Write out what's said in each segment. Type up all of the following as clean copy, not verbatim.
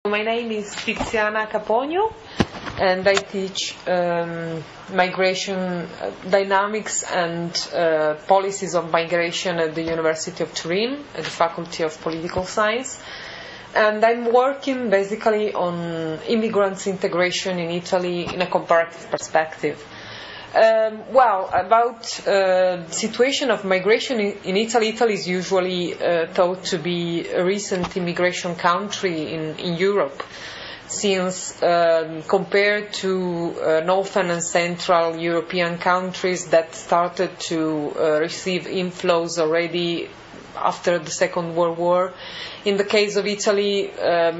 My name is Tiziana Capogno, and I teach migration dynamics and policies of migration at the University of Turin, at the Faculty of Political Science. And I'm working basically on immigrants' integration in Italy in a comparative perspective. About the situation of migration in Italy, Italy is usually thought to be a recent immigration country in Europe, since compared to Northern and Central European countries that started to receive inflows already after the Second World War. In the case of Italy,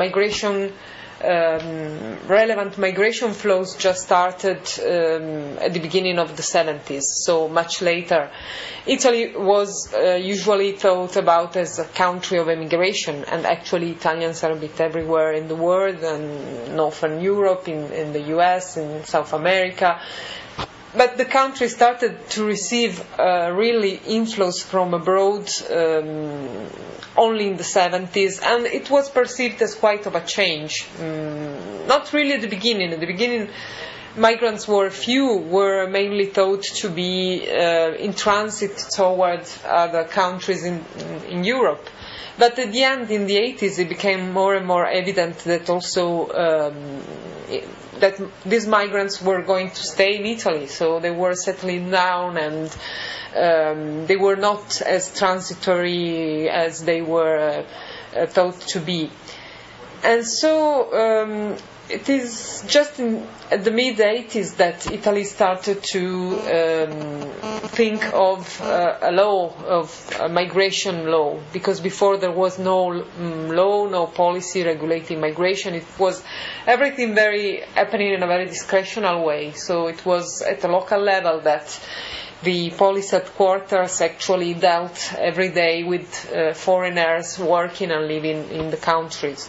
relevant migration flows just started at the beginning of the 70s, so much later. Italy was usually thought about as a country of emigration, and actually Italians are a bit everywhere in the world, and Northern Europe, in the US, in South America. But the country started to receive really inflows from abroad only in the 70s, and it was perceived as quite of a change. Not really at the beginning. At the beginning, migrants were few, were mainly thought to be in transit towards other countries in Europe. But at the end, in the 80s, it became more and more evident that also that these migrants were going to stay in Italy, so they were settling down, and they were not as transitory as they were thought to be. And so it is just at the mid-80s that Italy started to think of a law, of a migration law, because before there was no law, no policy regulating migration. It was everything happening in a very discretional way. So it was at a local level that the police headquarters actually dealt every day with foreigners working and living in the country.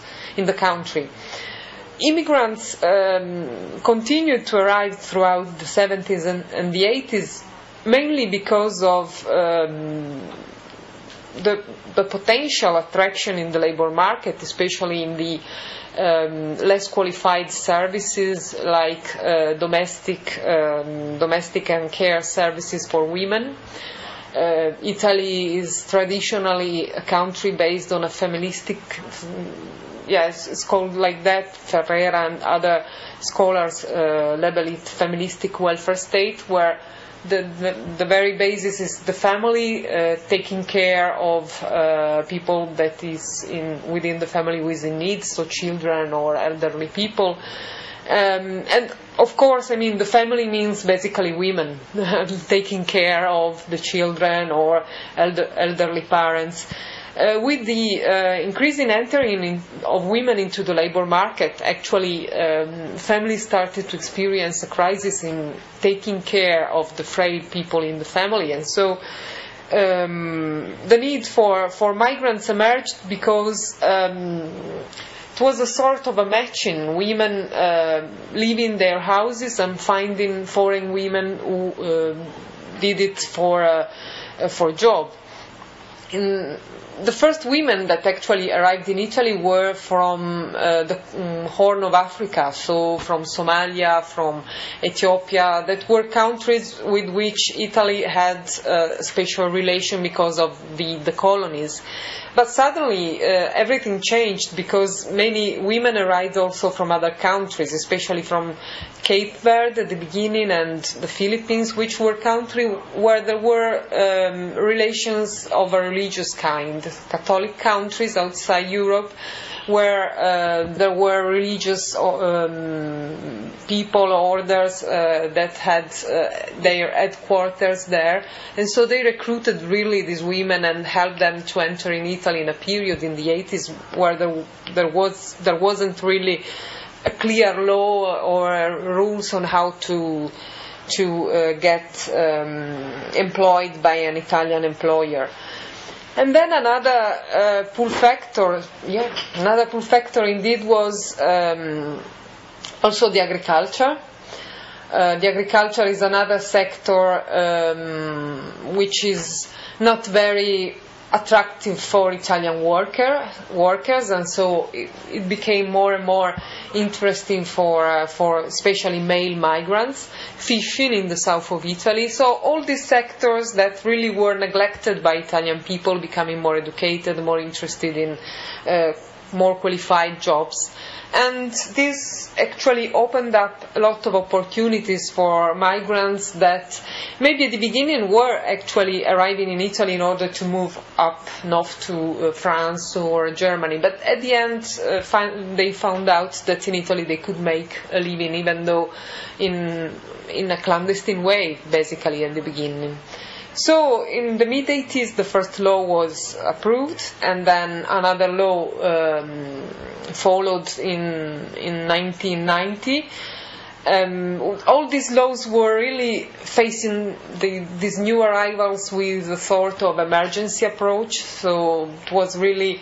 Immigrants continued to arrive throughout the 70s and the 80s, mainly because of the potential attraction in the labor market, especially in the less qualified services like domestic and care services for women. Italy is traditionally a country based on a feministic, it's called like that. Ferreira and other scholars label it feministic welfare state, where the very basis is the family taking care of people that is within the family who is in need, so children or elderly people. And of course, the family means basically women taking care of the children or elderly parents. With the increasing entering of women into the labor market, actually families started to experience a crisis in taking care of the frail people in the family. And so the need for migrants emerged because it was a sort of a matching, women leaving their houses and finding foreign women who did it for a job. The first women that actually arrived in Italy were from the Horn of Africa, so from Somalia, from Ethiopia, that were countries with which Italy had a special relation because of the colonies. But suddenly everything changed because many women arrived also from other countries, especially from Cape Verde at the beginning and the Philippines, which were countries where there were relations of a religious kind, Catholic countries outside Europe, where there were religious people, orders that had their headquarters there, and so they recruited really these women and helped them to enter in Italy in a period in the 80s where there wasn't really a clear law or rules on how to get employed by an Italian employer. And then another pull factor indeed was also the agriculture. The agriculture is another sector which is not very attractive for Italian workers, and so it became more and more interesting for especially male migrants, fishing in the south of Italy. So all these sectors that really were neglected by Italian people, becoming more educated, more interested in more qualified jobs. And this actually opened up a lot of opportunities for migrants that maybe at the beginning were actually arriving in Italy in order to move up north to France or Germany. But at the end, they found out that in Italy they could make a living, even though in a clandestine way, basically, at the beginning. So in the mid-80s, the first law was approved, and then another law followed in 1990. All these laws were really facing these new arrivals with a sort of emergency approach. So it was really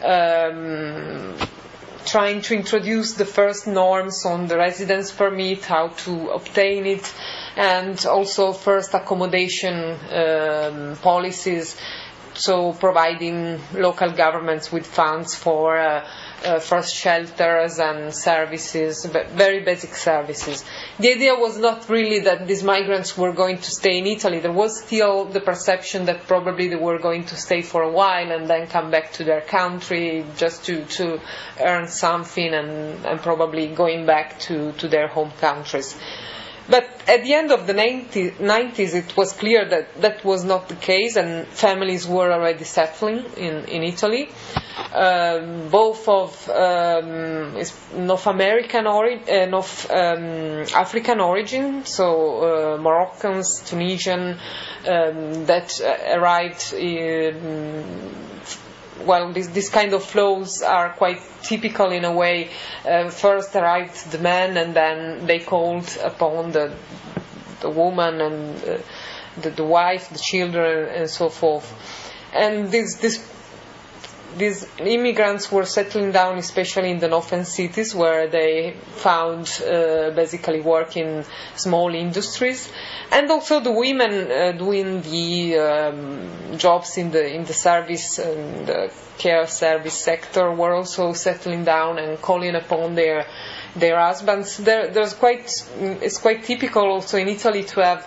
trying to introduce the first norms on the residence permit, how to obtain it, and also first accommodation policies, so providing local governments with funds for first shelters and services, very basic services. The idea was not really that these migrants were going to stay in Italy. There was still the perception that probably they were going to stay for a while and then come back to their country just to earn something and probably going back to their home countries. But at the end of the 90s, it was clear that that was not the case, and families were already settling in Italy. Both of North African origin, so Moroccans, Tunisian, that arrived. Well, this kind of flows are quite typical in a way. First arrived the men, and then they called upon the woman and the wife, the children, and so forth. And these immigrants were settling down, especially in the northern cities, where they found basically work in small industries, and also the women doing the jobs in the service and the care service sector were also settling down and calling upon their husbands. It's quite typical also in Italy to have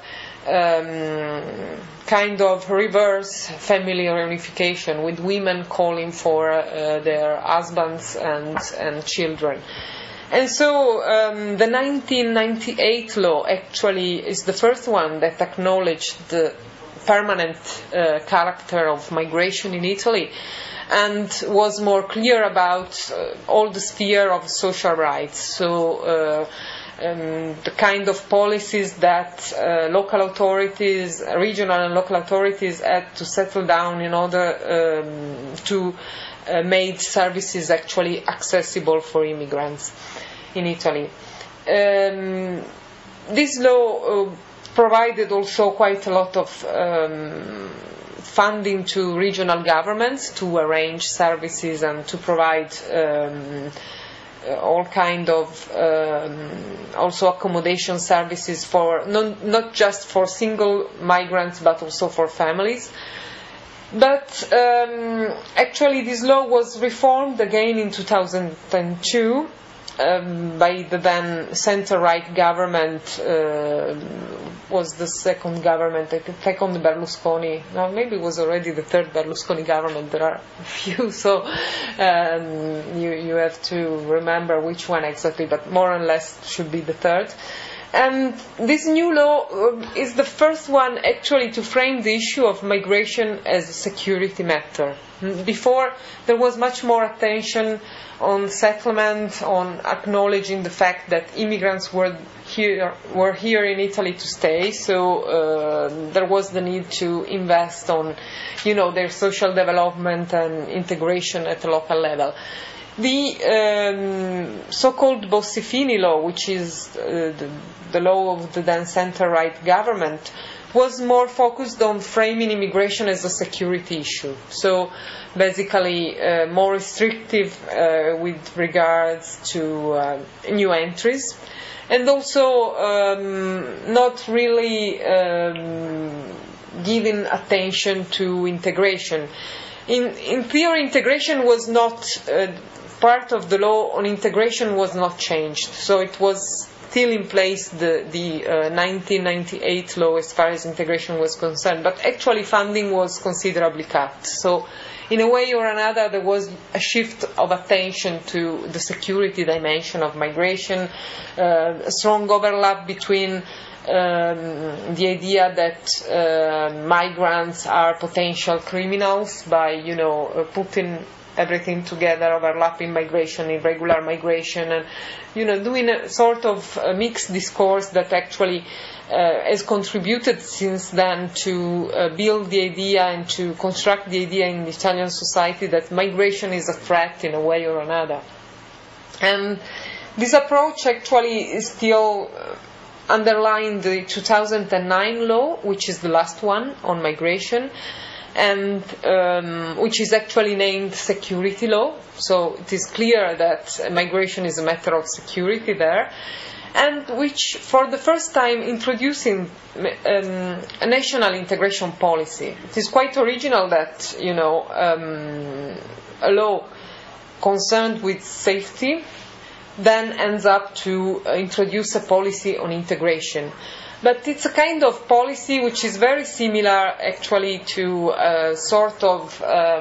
kind of reverse family reunification, with women calling for their husbands and children. And so the 1998 law actually is the first one that acknowledged the permanent character of migration in Italy, and was more clear about all the sphere of social rights. So the kind of policies that local authorities, regional and local authorities, had to settle down in order to make services actually accessible for immigrants in Italy. This law provided also quite a lot of funding to regional governments to arrange services and to provide all kind of also accommodation services for not just for single migrants but also for families. But actually this law was reformed again in 2002 by the then centre-right government. Was the second government, second Berlusconi. Now maybe it was already the third Berlusconi government. There are a few, so you have to remember which one exactly, but more or less should be the third. And this new law is the first one actually to frame the issue of migration as a security matter. Before, there was much more attention on settlement, on acknowledging the fact that immigrants were here in Italy to stay. So there was the need to invest on, their social development and integration at a local level. The so-called Bossi-Fini law, which is the law of the then centre-right government, was more focused on framing immigration as a security issue. So basically more restrictive with regards to new entries, and also not really giving attention to integration. in theory, integration was not part of the law on integration was not changed, so it was still in place, the 1998 law as far as integration was concerned, but actually funding was considerably cut. So in a way or another there was a shift of attention to the security dimension of migration, a strong overlap between the idea that migrants are potential criminals by, putting everything together, overlapping migration, irregular migration, and doing a sort of a mixed discourse that actually has contributed since then to build the idea and to construct the idea in the Italian society that migration is a threat in a way or another. And this approach actually is still underlying the 2009 law, which is the last one on migration, and which is actually named security law. So it is clear that migration is a matter of security there, and which for the first time introducing a national integration policy. It is quite original that a law concerned with safety then ends up to introduce a policy on integration. But it's a kind of policy which is very similar actually to sort of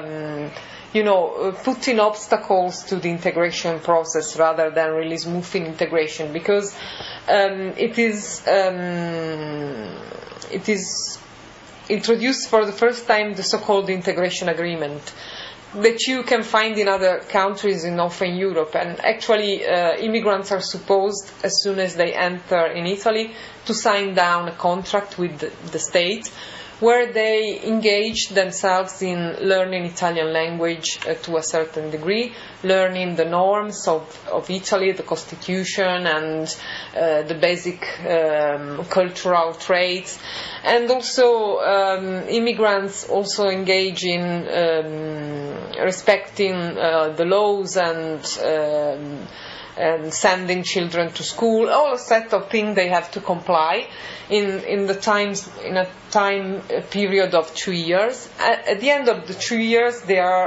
putting obstacles to the integration process rather than really smoothing integration, because it is introduced for the first time the so-called integration agreement that you can find in other countries in Northern Europe. And actually immigrants are supposed, as soon as they enter in Italy, to sign down a contract with the state where they engage themselves in learning Italian language to a certain degree, learning the norms of Italy, the constitution, and the basic cultural traits. And also immigrants also engage in respecting the laws and sending children to school, all a set of things they have to comply in a time period of 2 years. At the end of the 2 years,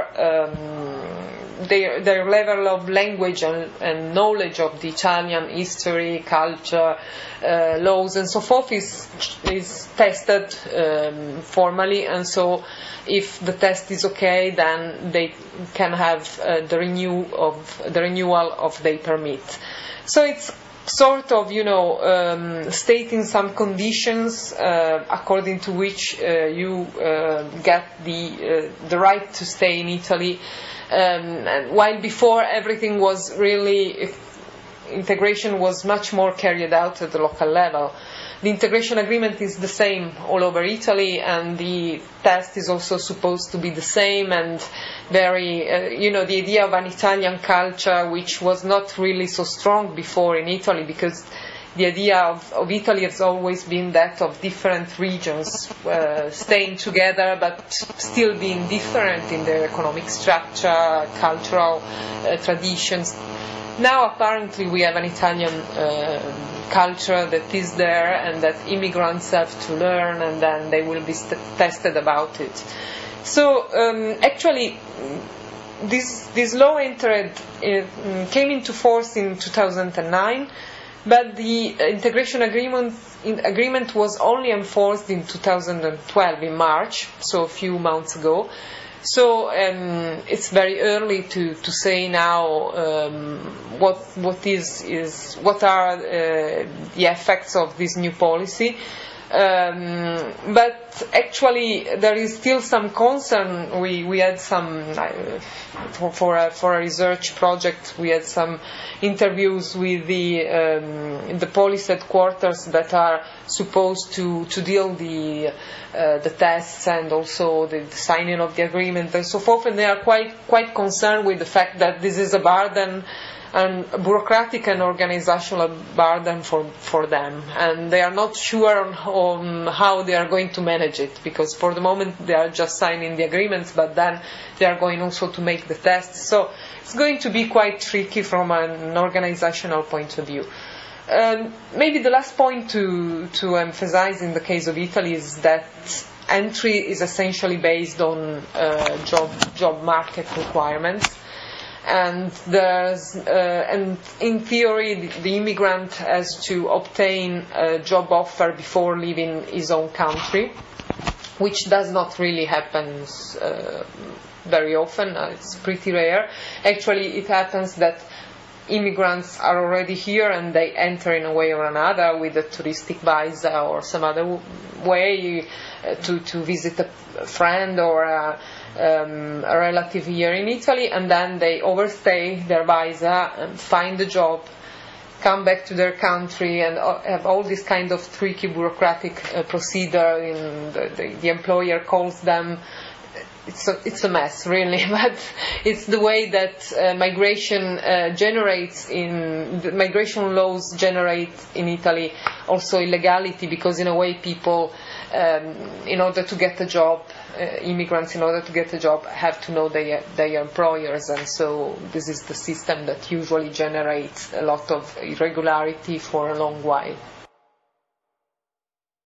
their level of language and knowledge of the Italian history, culture, laws, and so forth is tested formally, and so if the test is okay, then they can have the renewal of their permit. So it's sort of stating some conditions according to which you get the right to stay in Italy, and while before everything was really, integration was much more carried out at the local level. The integration agreement is the same all over Italy, and the test is also supposed to be the same, and very, the idea of an Italian culture, which was not really so strong before in Italy, because the idea of Italy has always been that of different regions staying together but still being different in their economic structure, cultural traditions. Now apparently we have an Italian culture that is there and that immigrants have to learn, and then they will be tested about it. So actually this law came into force in 2009, but the integration agreement was only enforced in 2012 in March, so a few months ago. So it's very early to say now what are the effects of this new policy. But actually there is still some concern. We had some for a research project. We had some interviews with the police headquarters that are supposed to deal the tests and also the signing of the agreement and so forth, and they are quite concerned with the fact that this is a burden, and a bureaucratic and organizational burden for them, and they are not sure on how they are going to manage it, because for the moment they are just signing the agreements, but then they are going also to make the tests, so it's going to be quite tricky from an organizational point of view. Maybe the last point to emphasize in the case of Italy is that entry is essentially based on job market requirements. And in theory, the immigrant has to obtain a job offer before leaving his own country, which does not really happen very often. It's pretty rare. Actually, it happens that immigrants are already here and they enter in a way or another with a touristic visa or some other way to visit a friend or a relative here in Italy, and then they overstay their visa and find a job, come back to their country, and have all this kind of tricky bureaucratic procedure. The employer calls them. It's a mess, really, but it's the way that migration migration laws generate in Italy also illegality, because in a way people, in order to get a job, immigrants, in order to get a job, have to know their employers, and so this is the system that usually generates a lot of irregularity for a long while.